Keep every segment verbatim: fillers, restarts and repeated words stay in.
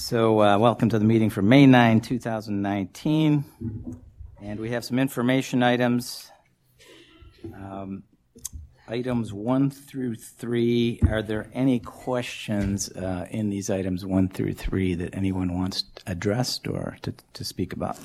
So uh, welcome to the meeting for May ninth, two thousand nineteen. And we have some information items. Um, items one through three. Are there any questions uh, in these items one through three that anyone wants addressed or to, to speak about?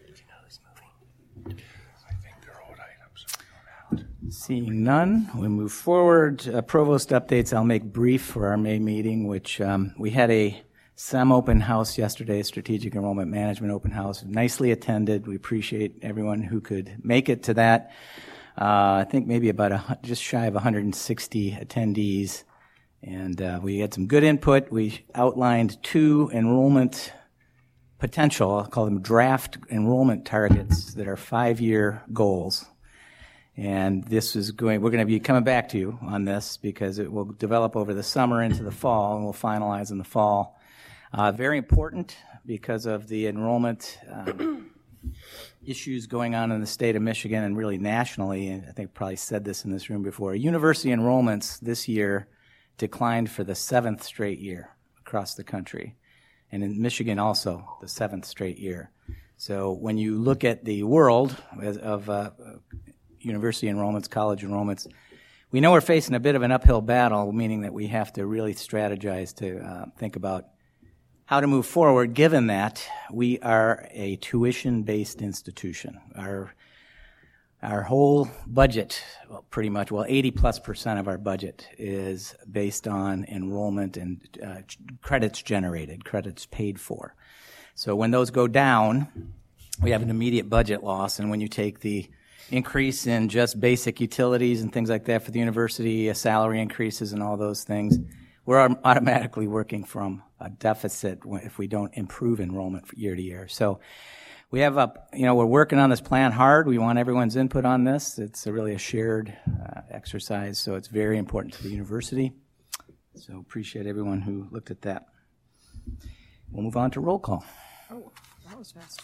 Seeing none, we move forward. Uh, provost updates I'll make brief for our May meeting, which um, we had a S E M open house yesterday, Strategic Enrollment Management open house, nicely attended. We appreciate everyone who could make it to that. Uh, I think maybe about a, just shy of one hundred sixty attendees, and uh, we had some good input. We outlined two enrollment potential, I'll call them draft enrollment targets that are five-year goals. And this is going, we're going to be coming back to you on this because it will develop over the summer into the fall, and we'll finalize in the fall. Uh, very important because of the enrollment um, issues going on in the state of Michigan and really nationally. And I think I probably said this in this room before. University enrollments this year declined for the seventh straight year across the country. And in Michigan also, the seventh straight year. So when you look at the world of uh, university enrollments, college enrollments, we know we're facing a bit of an uphill battle, meaning that we have to really strategize to uh, think about how to move forward, given that we are a tuition-based institution. Our our whole budget, well, pretty much, well, eighty plus percent of our budget is based on enrollment and uh, credits generated, credits paid for. So when those go down, we have an immediate budget loss, and when you take the increase in just basic utilities and things like that for the university, uh, salary increases and all those things, we're automatically working from a deficit if we don't improve enrollment year to year. So we have a, you know, we're working on this plan hard. We want everyone's input on this. It's a really a shared uh, exercise, so it's very important to the university. So appreciate everyone who looked at that. We'll move on to roll call. Oh, that was fast.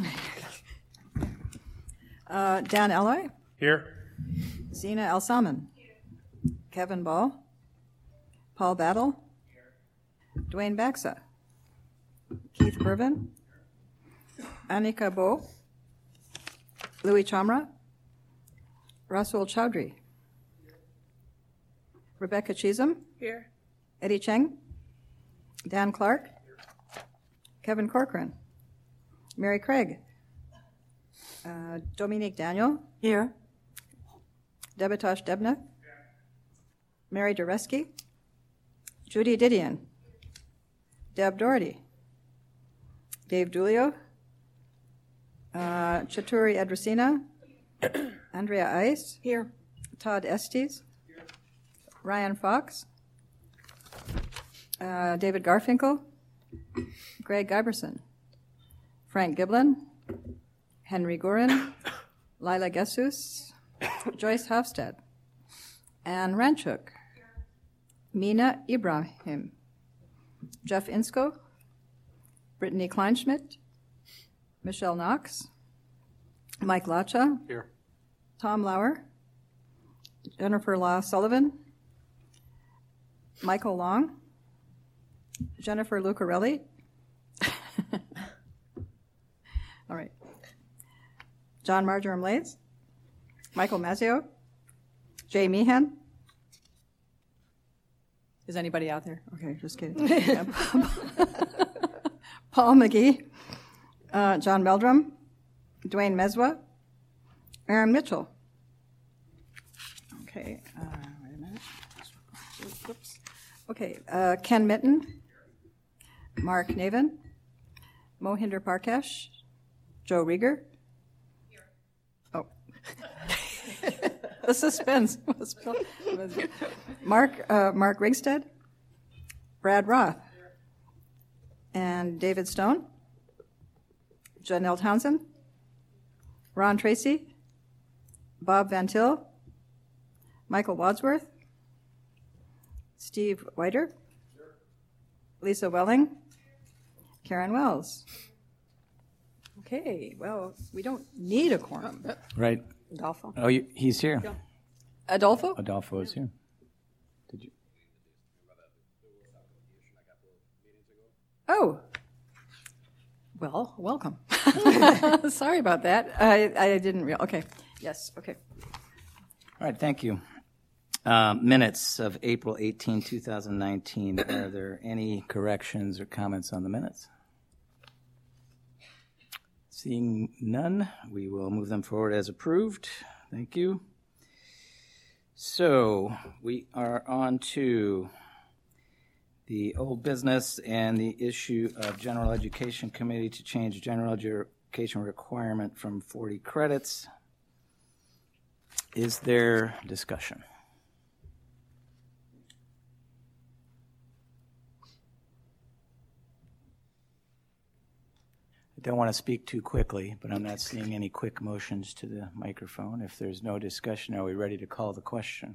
uh, Dan Eloy. Here. Zena El Salmon. Kevin Ball. Paul Battle. Here. Dwayne Baxa. Keith Bourbon. Anika Bo. Louis Chamra. Rasul Chowdhury. Here. Rebecca Chisholm. Here. Eddie Cheng. Dan Clark. Here. Kevin Corcoran. Mary Craig. Uh, Dominique Daniel. Here. Debitosh Debna. Here. Mary Dureski. Judy Didion. Deb Doherty. Dave Dulio. Uh, Chaturi Edrasina. Andrea Ice. Here. Todd Estes. Here. Ryan Fox. Uh, David Garfinkel. Greg Giberson. Frank Giblin. Henry Gurin. Lila Gessus. Joyce Hofstad. Anne Ranchuk. Mina Ibrahim. Jeff Insko. Brittany Kleinschmidt. Michelle Knox. Mike Lacha. Here. Tom Lauer. Jennifer Law Sullivan. Michael Long. Jennifer Lucarelli. All right. John Marjoram Lays. Michael Mazzio. Jay Meehan. Is anybody out there? Okay, just kidding. Paul McGee. Uh, John Meldrum. Dwayne Meswa. Aaron Mitchell. Okay, uh, wait a minute. Whoops. Okay, uh, Ken Mitten. Mark Navin. Mohinder Parkesh. Joe Rieger. Oh. The suspense. Mark uh, Mark Rigstead. Brad Roth. And David Stone. Janelle Townsend. Ron Tracy. Bob Van Til. Michael Wadsworth. Steve Whiter. Lisa Welling. Karen Wells. Okay, well, we don't need a quorum. Right. Adolfo. Oh, you, he's here. Yeah. Adolfo? Adolfo is here. Did you? Oh, Well, welcome. Sorry about that. I, I didn't real. Okay. Yes. Okay. All right, thank you. Uh, minutes of April eighteenth, twenty nineteen. Are there any corrections or comments on the minutes? Seeing none, we will move them forward as approved. Thank you. So we are on to the old business and the issue of General Education Committee to change general education requirement from forty credits. Is there discussion? I don't want to speak too quickly, but I'm not seeing any quick motions to the microphone. If there's no discussion, are we ready to call the question?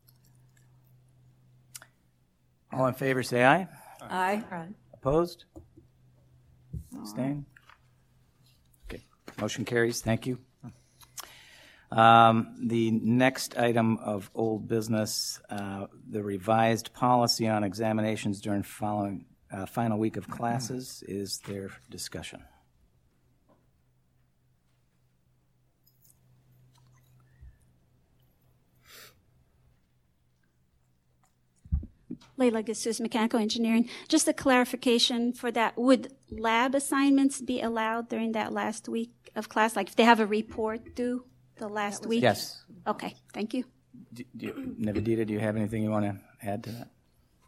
All in favor, say aye. Aye. Opposed? Abstain? Okay. Motion carries. Thank you. Um, the next item of old business, uh, the revised policy on examinations during following uh, final week of classes. Is there discussion? Layla Gassus, Mechanical Engineering. Just a clarification for that. Would lab assignments be allowed during that last week of class? Like if they have a report due the last week? Yes. Okay, thank you. Do, do you, Nivedita, do you have anything you want to add to that?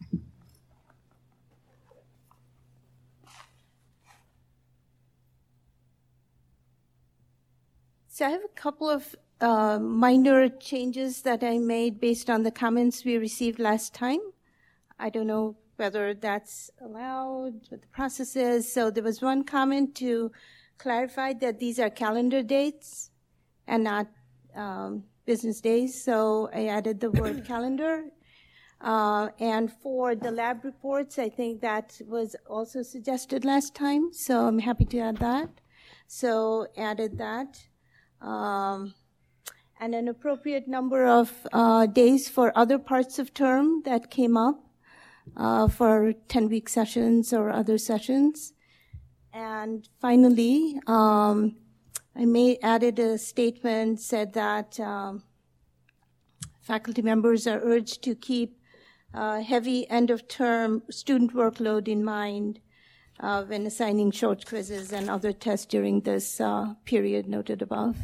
So I have a couple of uh, minor changes that I made based on the comments we received last time. I don't know whether that's allowed, what the process is. So there was one comment to clarify that these are calendar dates and not um, business days. So I added the word calendar. Uh, and for the lab reports, I think that was also suggested last time. So I'm happy to add that. So added that. Um, and an appropriate number of uh, days for other parts of term that came up. Uh, for ten-week sessions or other sessions. And finally, um, I may added a statement said that um, faculty members are urged to keep uh, heavy end-of-term student workload in mind uh, when assigning short quizzes and other tests during this uh, period noted above.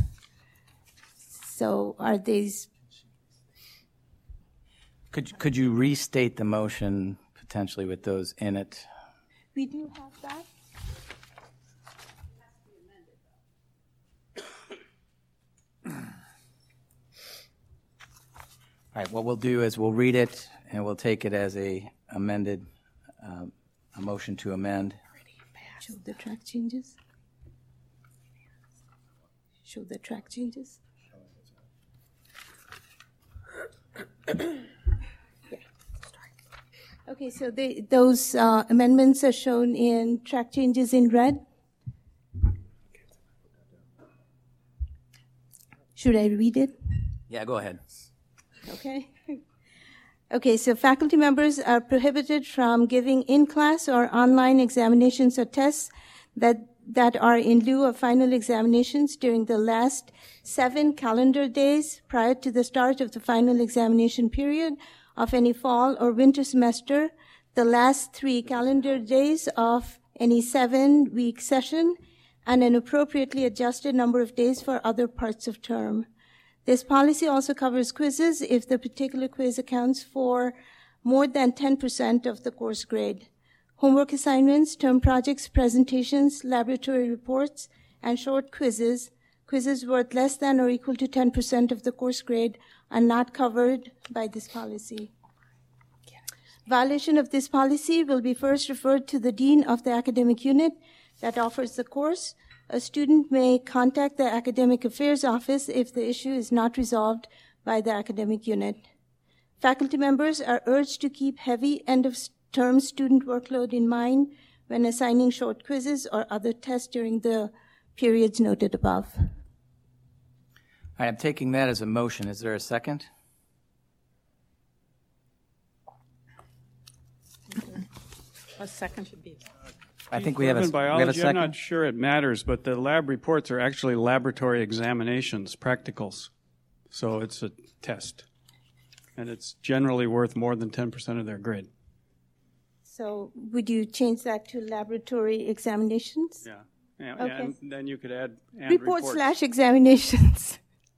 So are these... Could, could you restate the motion potentially with those in it? We do have that. All right, what we'll do is we'll read it and we'll take it as a amended, um, a motion to amend. Show the track changes. Show the track changes. Okay, so they, those uh, amendments are shown in track changes in red. Should I read it? Yeah, go ahead. Okay. Okay, so faculty members are prohibited from giving in-class or online examinations or tests that that are in lieu of final examinations during the last seven calendar days prior to the start of the final examination period of any fall or winter semester, the last three calendar days of any seven-week session, and an appropriately adjusted number of days for other parts of term. This policy also covers quizzes if the particular quiz accounts for more than ten percent of the course grade. Homework assignments, term projects, presentations, laboratory reports, and short quizzes, quizzes worth less than or equal to ten percent of the course grade, are not covered by this policy. Violation of this policy will be first referred to the dean of the academic unit that offers the course. A student may contact the academic affairs office if the issue is not resolved by the academic unit. Faculty members are urged to keep heavy end-of-term student workload in mind when assigning short quizzes or other tests during the periods noted above. All right, I'm taking that as a motion. Is there a second? A second should be. I think we have a, In we have a biology, I'm second. not sure it matters, but the lab reports are actually laboratory examinations, practicals. So it's a test. And it's generally worth more than ten percent of their grade. So would you change that to laboratory examinations? Yeah. Yeah, Okay. And then you could add and Report reports. slash examinations.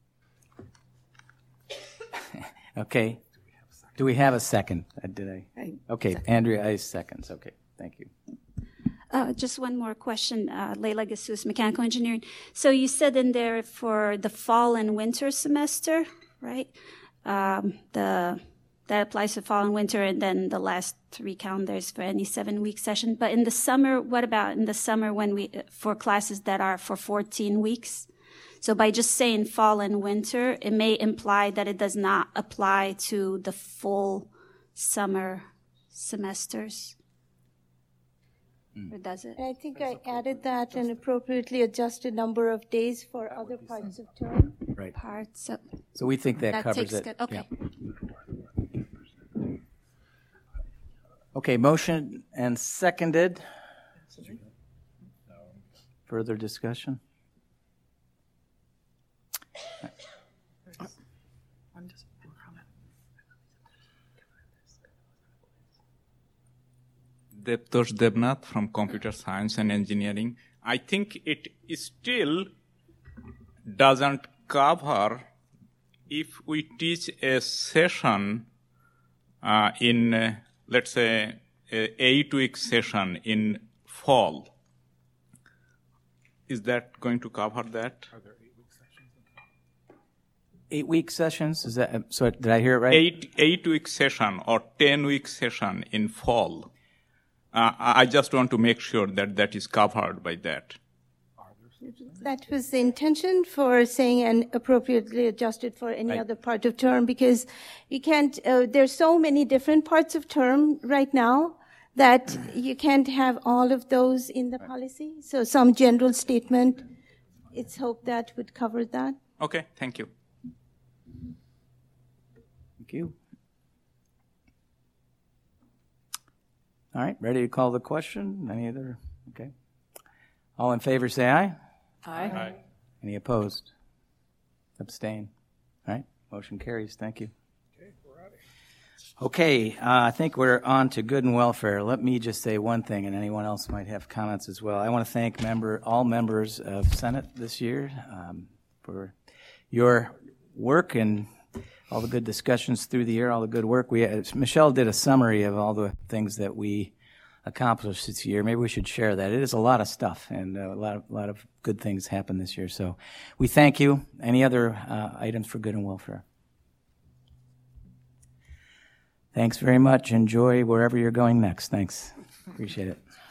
Okay. Do we have a second? Uh, Did I? I- Okay, Andrea, I seconds. Okay, thank you. Uh, just one more question, uh, Leila Gassus, mechanical engineering. So you said in there for the fall and winter semester, right? Um, the that applies to fall and winter, and then the last three calendars for any seven-week session. But in the summer, what about in the summer when we for classes that are for fourteen weeks? So by just saying fall and winter, it may imply that it does not apply to the full summer semesters. Or does it? I think I added that an appropriately adjusted number of days for other parts of term. Right. Parts of, So we think that, that covers takes it. good. Okay. Yeah. Okay, motion and seconded. Further discussion? Devtosh Devnath from Computer Science and Engineering. I think it still doesn't cover if we teach a session uh, in, uh, let's say, a eight-week session in fall. Is that going to cover that? Eight-week sessions, is that, so did I hear it right? Eight, eight-week session or ten-week session in fall. Uh, I I just want to make sure that that is covered by that. That was the intention for saying and appropriately adjusted for any Right. other part of term, because you can't, uh, there's so many different parts of term right now that you can't have all of those in the policy. So some general statement, it's hoped that would cover that. Okay, thank you. Thank you. All right, ready to call the question? Any other? Okay. All in favor say aye. Aye. Any opposed? Abstain? All right, motion carries. Thank you. Okay, uh, I think we're on to good and welfare. Let me just say one thing, and anyone else might have comments as well. I want to thank member all members of Senate this year um, for your work and all the good discussions through the year, all the good work. We uh, Michelle did a summary of all the things that we accomplished this year. Maybe we should share that. It is a lot of stuff, and uh, a lot of a lot of good things happened this year. So we thank you. Any other uh, items for good and welfare? Thanks very much. Enjoy wherever you're going next. Thanks. Appreciate it.